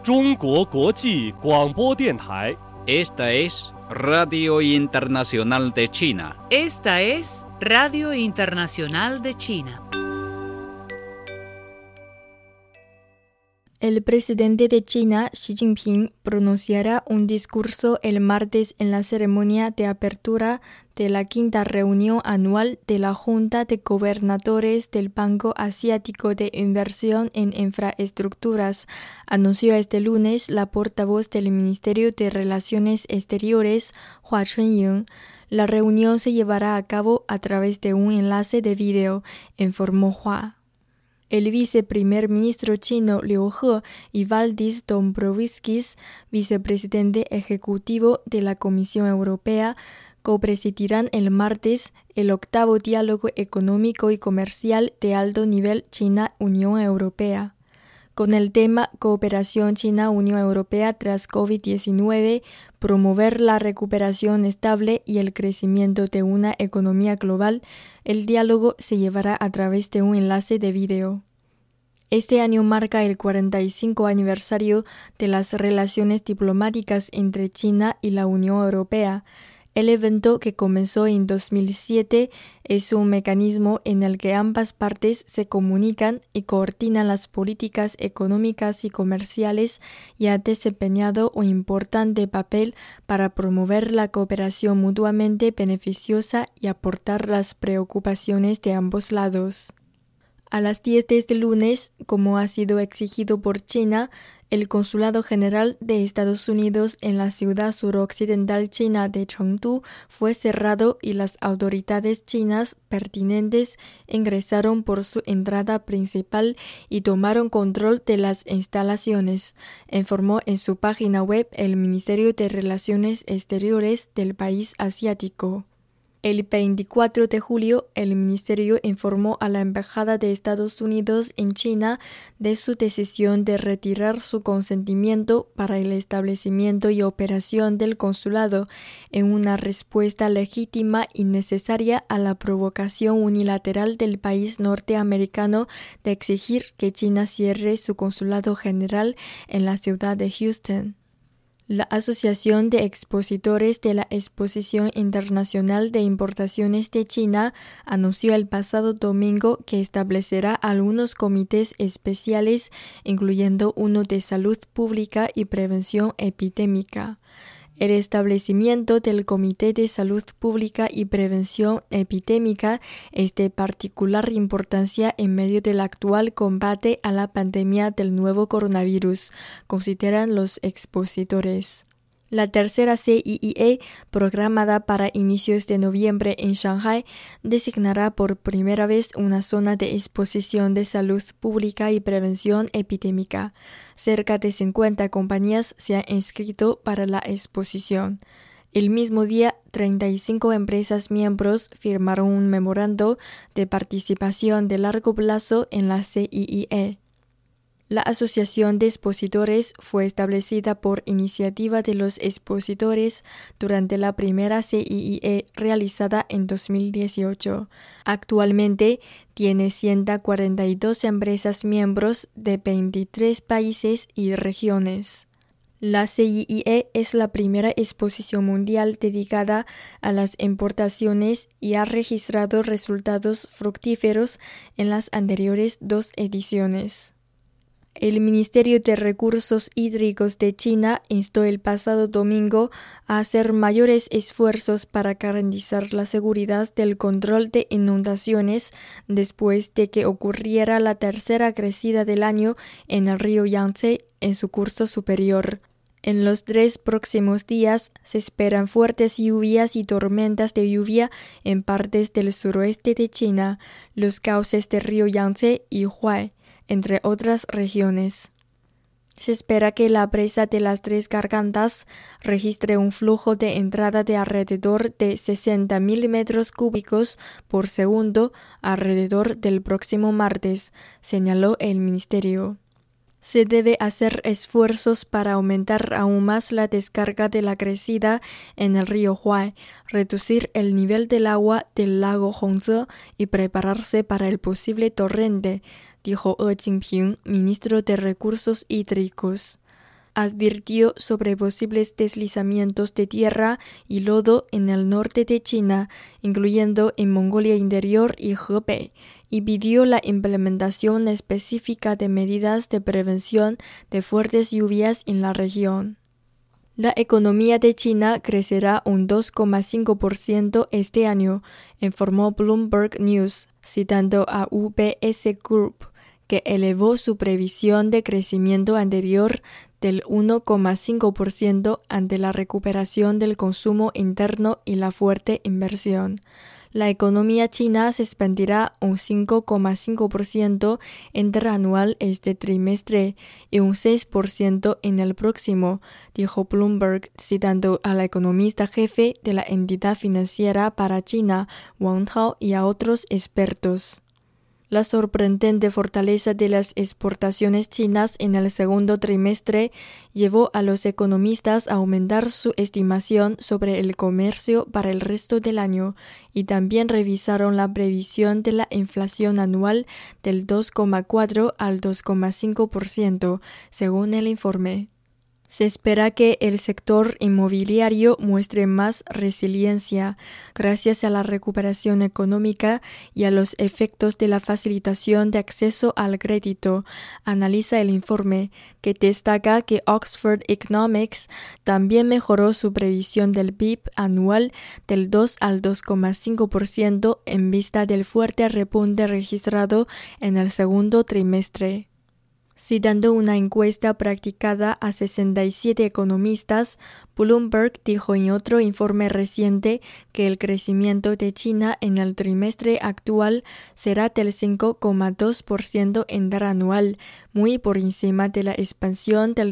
中国国际广播电台。 Esta es Radio Internacional de China. Esta es Radio Internacional de China. El presidente de China, Xi Jinping, pronunciará un discurso el martes en la ceremonia de apertura de la quinta reunión anual de la Junta de Gobernadores del Banco Asiático de Inversión en Infraestructuras, anunció este lunes la portavoz del Ministerio de Relaciones Exteriores, Hua Chunying. La reunión se llevará a cabo a través de un enlace de vídeo, informó Hua. El viceprimer ministro chino Liu He y Valdis Dombrovskis, vicepresidente ejecutivo de la Comisión Europea, copresidirán el martes el octavo diálogo económico y comercial de alto nivel China-Unión Europea. Con el tema Cooperación China-Unión Europea tras COVID-19, promover la recuperación estable y el crecimiento de una economía global, el diálogo se llevará a través de un enlace de vídeo. Este año marca el 45 aniversario de las relaciones diplomáticas entre China y la Unión Europea. El evento, que comenzó en 2007, es un mecanismo en el que ambas partes se comunican y coordinan las políticas económicas y comerciales y ha desempeñado un importante papel para promover la cooperación mutuamente beneficiosa y aportar las preocupaciones de ambos lados. A las 10 de este lunes, como ha sido exigido por China, el Consulado General de Estados Unidos en la ciudad suroccidental china de Chengdu fue cerrado y las autoridades chinas pertinentes ingresaron por su entrada principal y tomaron control de las instalaciones, informó en su página web el Ministerio de Relaciones Exteriores del país asiático. El 24 de julio, el ministerio informó a la Embajada de Estados Unidos en China de su decisión de retirar su consentimiento para el establecimiento y operación del consulado en una respuesta legítima y necesaria a la provocación unilateral del país norteamericano de exigir que China cierre su consulado general en la ciudad de Houston. La Asociación de Expositores de la Exposición Internacional de Importaciones de China anunció el pasado domingo que establecerá algunos comités especiales, incluyendo uno de salud pública y prevención epidémica. El establecimiento del Comité de Salud Pública y Prevención Epidémica es de particular importancia en medio del actual combate a la pandemia del nuevo coronavirus, consideran los expositores. La tercera CIIE, programada para inicios de noviembre en Shanghái, designará por primera vez una zona de exposición de salud pública y prevención epidémica. Cerca de 50 compañías se han inscrito para la exposición. El mismo día, 35 empresas miembros firmaron un memorando de participación de largo plazo en la CIIE. La Asociación de Expositores fue establecida por iniciativa de los expositores durante la primera CIIE realizada en 2018. Actualmente tiene 142 empresas miembros de 23 países y regiones. La CIIE es la primera exposición mundial dedicada a las importaciones y ha registrado resultados fructíferos en las anteriores 2 ediciones. El Ministerio de Recursos Hídricos de China instó el pasado domingo a hacer mayores esfuerzos para garantizar la seguridad del control de inundaciones después de que ocurriera la tercera crecida del año en el río Yangtze en su curso superior. En los 3 próximos días se esperan fuertes lluvias y tormentas de lluvia en partes del suroeste de China, los cauces del río Yangtze y Huai, entre otras regiones. Se espera que la presa de las 3 gargantas registre un flujo de entrada de alrededor de 60.000 metros cúbicos por segundo alrededor del próximo martes, señaló el ministerio. Se debe hacer esfuerzos para aumentar aún más la descarga de la crecida en el río Huai, reducir el nivel del agua del lago Hongze y prepararse para el posible torrente, dijo He Jinping, ministro de Recursos Hídricos. advirtió sobre posibles deslizamientos de tierra y lodo en el norte de China, incluyendo en Mongolia Interior y Hebei, y pidió la implementación específica de medidas de prevención de fuertes lluvias en la región. La economía de China crecerá un 2,5% este año, informó Bloomberg News, citando a UBS Group, que elevó su previsión de crecimiento anterior del 1,5% ante la recuperación del consumo interno y la fuerte inversión. La economía china se expandirá un 5,5% interanual este trimestre y un 6% en el próximo, dijo Bloomberg, citando al economista jefe de la entidad financiera para China, Wang Tao, y a otros expertos. La sorprendente fortaleza de las exportaciones chinas en el segundo trimestre llevó a los economistas a aumentar su estimación sobre el comercio para el resto del año y también revisaron la previsión de la inflación anual del 2,4 al 2,5%, según el informe. Se espera que el sector inmobiliario muestre más resiliencia gracias a la recuperación económica y a los efectos de la facilitación de acceso al crédito, analiza el informe, que destaca que Oxford Economics también mejoró su previsión del PIB anual del 2 al 2,5% en vista del fuerte repunte registrado en el segundo trimestre. Citando una encuesta practicada a 67 economistas, Bloomberg dijo en otro informe reciente que el crecimiento de China en el trimestre actual será del 5,2% interanual, muy por encima de la expansión del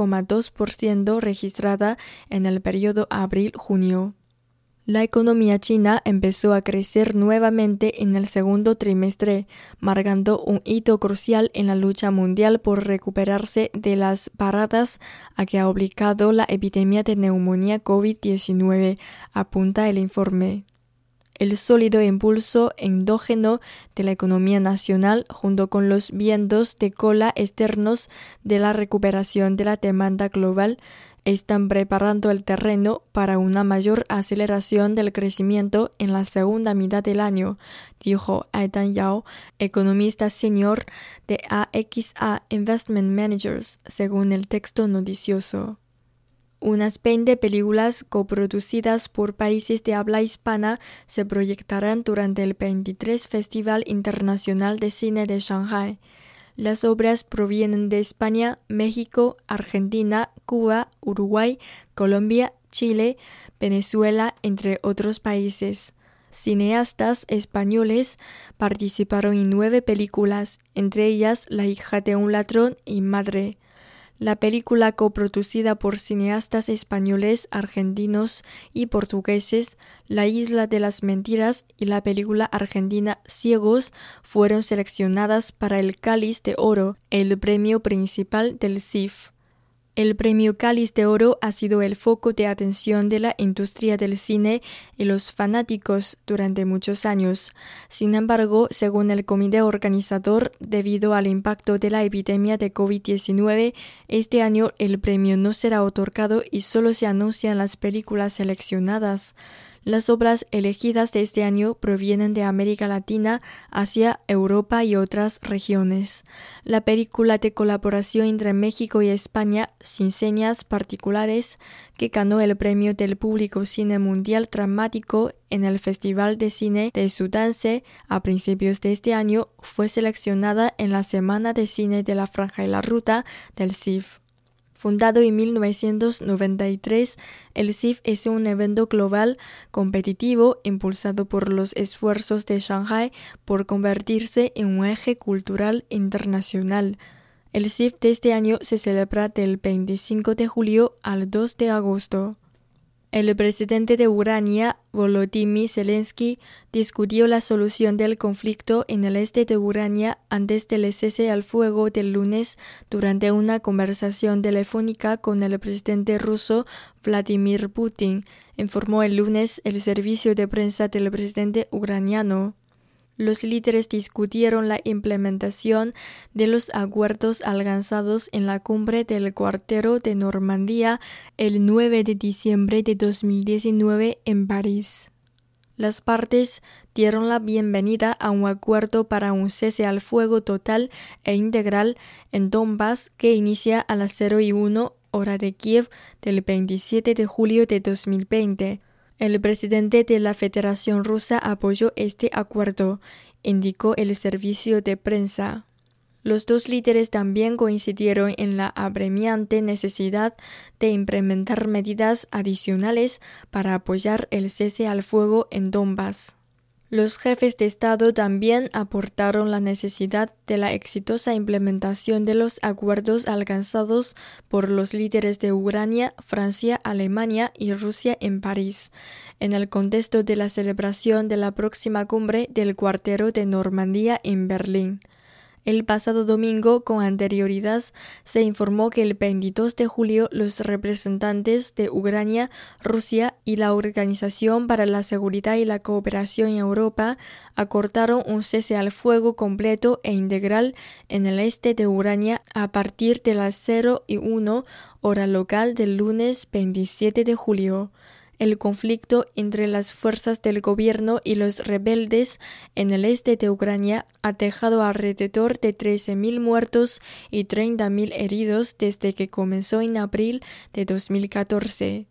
3,2% registrada en el periodo abril-junio. La economía china empezó a crecer nuevamente en el segundo trimestre, marcando un hito crucial en la lucha mundial por recuperarse de las paradas a que ha obligado la epidemia de neumonía COVID-19, apunta el informe. El sólido impulso endógeno de la economía nacional, junto con los vientos de cola externos de la recuperación de la demanda global, están preparando el terreno para una mayor aceleración del crecimiento en la segunda mitad del año, dijo Aidan Yao, economista senior de AXA Investment Managers, según el texto noticioso. Unas 20 películas coproducidas por países de habla hispana se proyectarán durante el 23 Festival Internacional de Cine de Shanghái. Las obras provienen de España, México, Argentina, Cuba, Uruguay, Colombia, Chile, Venezuela, entre otros países. Cineastas españoles participaron en 9 películas, entre ellas La hija de un ladrón y Madre. La película coproducida por cineastas españoles, argentinos y portugueses, La isla de las mentiras, y la película argentina Ciegos fueron seleccionadas para el Cáliz de Oro, el premio principal del CIF. El premio Cáliz de Oro ha sido el foco de atención de la industria del cine y los fanáticos durante muchos años. Sin embargo, según el comité organizador, debido al impacto de la epidemia de COVID-19, este año el premio no será otorgado y solo se anuncian las películas seleccionadas. Las obras elegidas de este año provienen de América Latina, Asia, Europa y otras regiones. La película de colaboración entre México y España, Sin señas particulares, que ganó el premio del público Cine Mundial Dramático en el Festival de Cine de Sundance a principios de este año, fue seleccionada en la Semana de Cine de la Franja y la Ruta del CIF. Fundado en 1993, el CIF es un evento global competitivo impulsado por los esfuerzos de Shanghái por convertirse en un eje cultural internacional. El CIF de este año se celebra del 25 de julio al 2 de agosto. El presidente de Ucrania, Volodymyr Zelensky, discutió la solución del conflicto en el este de Ucrania antes del cese al fuego del lunes durante una conversación telefónica con el presidente ruso Vladimir Putin, informó el lunes el servicio de prensa del presidente ucraniano. Los líderes discutieron la implementación de los acuerdos alcanzados en la cumbre del Cuarteto de Normandía el 9 de diciembre de 2019 en París. Las partes dieron la bienvenida a un acuerdo para un cese al fuego total e integral en Donbass que inicia a las 0:01 hora de Kiev del 27 de julio de 2020. El presidente de la Federación Rusa apoyó este acuerdo, indicó el servicio de prensa. Los dos líderes también coincidieron en la apremiante necesidad de implementar medidas adicionales para apoyar el cese al fuego en Donbass. Los jefes de Estado también aportaron la necesidad de la exitosa implementación de los acuerdos alcanzados por los líderes de Ucrania, Francia, Alemania y Rusia en París, en el contexto de la celebración de la próxima cumbre del Cuarteto de Normandía en Berlín. El pasado domingo, con anterioridad, se informó que el 22 de julio los representantes de Ucrania, Rusia y la Organización para la Seguridad y la Cooperación en Europa acordaron un cese al fuego completo e integral en el este de Ucrania a partir de las 0:01 hora local del lunes 27 de julio. El conflicto entre las fuerzas del gobierno y los rebeldes en el este de Ucrania ha dejado alrededor de 13.000 muertos y 30.000 heridos desde que comenzó en abril de 2014.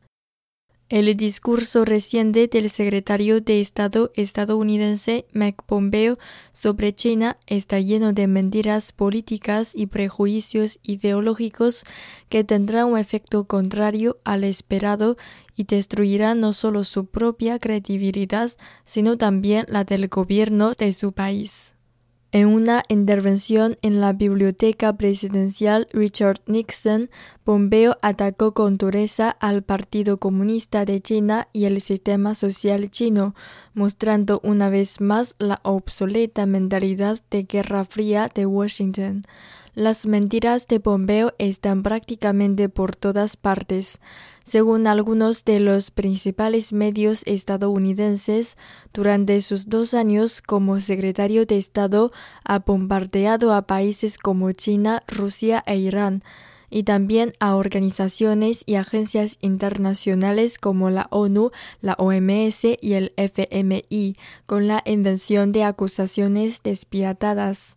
El discurso reciente del secretario de Estado estadounidense Mike Pompeo sobre China está lleno de mentiras políticas y prejuicios ideológicos que tendrán un efecto contrario al esperado y destruirán no solo su propia credibilidad, sino también la del gobierno de su país. En una intervención en la Biblioteca Presidencial Richard Nixon, Pompeo atacó con dureza al Partido Comunista de China y el sistema social chino, mostrando una vez más la obsoleta mentalidad de Guerra Fría de Washington. Las mentiras de Pompeo están prácticamente por todas partes. Según algunos de los principales medios estadounidenses, durante sus 2 años como secretario de Estado ha bombardeado a países como China, Rusia e Irán, y también a organizaciones y agencias internacionales como la ONU, la OMS y el FMI, con la invención de acusaciones despiadadas.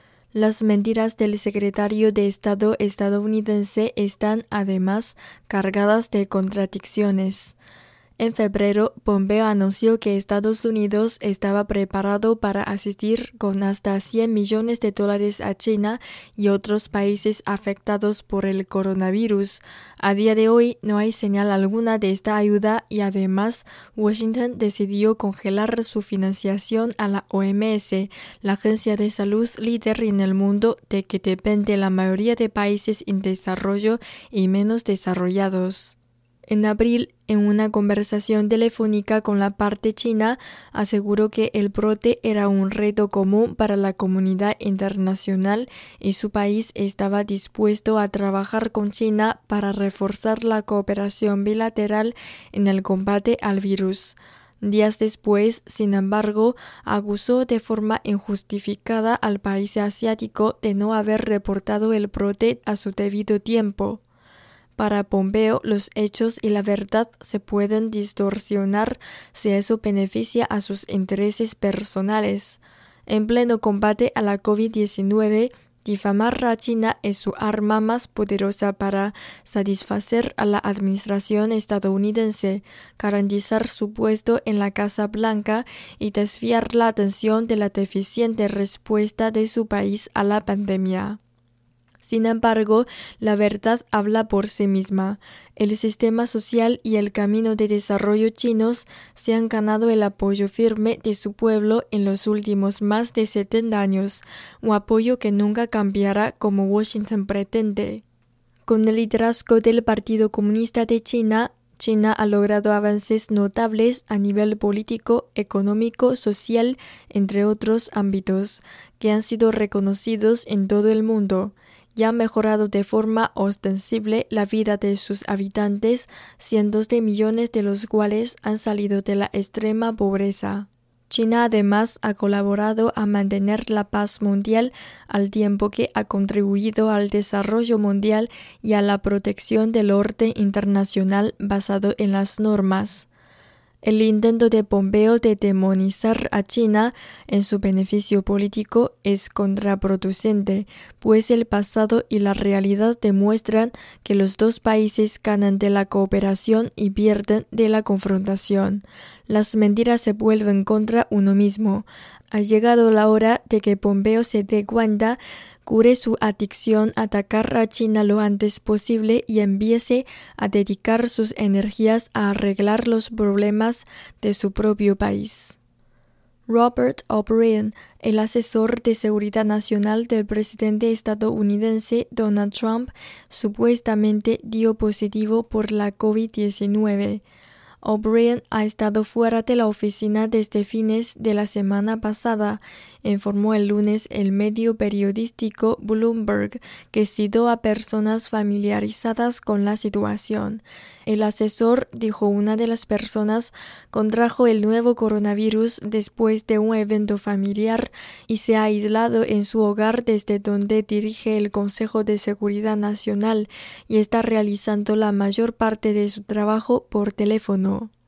Las mentiras del secretario de Estado estadounidense están, además, cargadas de contradicciones. En febrero, Pompeo anunció que Estados Unidos estaba preparado para asistir con hasta $100 millones a China y otros países afectados por el coronavirus. A día de hoy no hay señal alguna de esta ayuda y además Washington decidió congelar su financiación a la OMS, la agencia de salud líder en el mundo de que depende la mayoría de países en desarrollo y menos desarrollados. En abril, en una conversación telefónica con la parte china, aseguró que el brote era un reto común para la comunidad internacional y su país estaba dispuesto a trabajar con China para reforzar la cooperación bilateral en el combate al virus. Días después, sin embargo, acusó de forma injustificada al país asiático de no haber reportado el brote a su debido tiempo. Para Pompeo, los hechos y la verdad se pueden distorsionar si eso beneficia a sus intereses personales. En pleno combate a la COVID-19, difamar a China es su arma más poderosa para satisfacer a la administración estadounidense, garantizar su puesto en la Casa Blanca y desviar la atención de la deficiente respuesta de su país a la pandemia. Sin embargo, la verdad habla por sí misma. El sistema social y el camino de desarrollo chinos se han ganado el apoyo firme de su pueblo en los últimos más de 70 años, un apoyo que nunca cambiará como Washington pretende. Con el liderazgo del Partido Comunista de China, China ha logrado avances notables a nivel político, económico, social, entre otros ámbitos, que han sido reconocidos en todo el mundo. Y ha mejorado de forma ostensible la vida de sus habitantes, cientos de millones de los cuales han salido de la extrema pobreza. China además ha colaborado a mantener la paz mundial al tiempo que ha contribuido al desarrollo mundial y a la protección del orden internacional basado en las normas. El intento de Pompeo de demonizar a China en su beneficio político es contraproducente, pues el pasado y la realidad demuestran que los dos países ganan de la cooperación y pierden de la confrontación. Las mentiras se vuelven contra uno mismo. Ha llegado la hora de que Pompeo se dé cuenta, cure su adicción a atacar a China lo antes posible y empiece a dedicar sus energías a arreglar los problemas de su propio país. Robert O'Brien, el asesor de seguridad nacional del presidente estadounidense Donald Trump, supuestamente dio positivo por la COVID-19. O'Brien ha estado fuera de la oficina desde fines de la semana pasada, informó el lunes el medio periodístico Bloomberg, que citó a personas familiarizadas con la situación. El asesor dijo una de las personas contrajo el nuevo coronavirus después de un evento familiar y se ha aislado en su hogar desde donde dirige el Consejo de Seguridad Nacional y está realizando la mayor parte de su trabajo por teléfono.